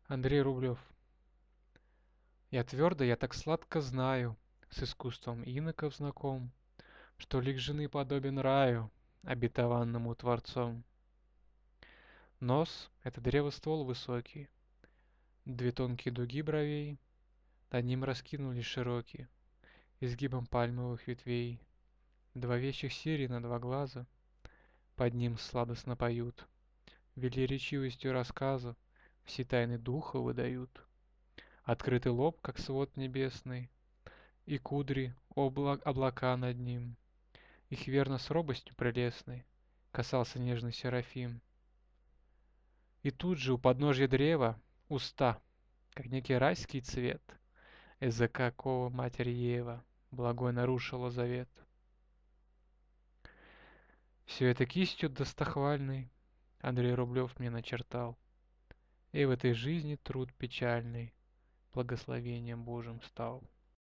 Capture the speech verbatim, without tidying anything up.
Андрей Рублев. Я твердо, я так сладко знаю, С искусством иноков знаком, Что лик жены подобен раю, Обетованному Творцом. Нос — это древоствол высокий, Две тонкие дуги бровей Над ним раскинулись широкие, Изгибом пальмовых ветвей. Два вещих сирена, два глаза Под ним сладостно поют, Велеречивостью рассказа Все тайны духа выдают. Открытый лоб, как свод небесный, И кудри, обла- облака над ним. Их верно с робостью прелестной Касался нежный Серафим. И тут же у подножья древа Уста, как некий райский цвет, Из-за какого Матерь Ева Благой нарушила завет. Все это кистью достохвальной Андрей Рублев мне начертал, И в этой жизни труд печальный Благословением Божьим стал.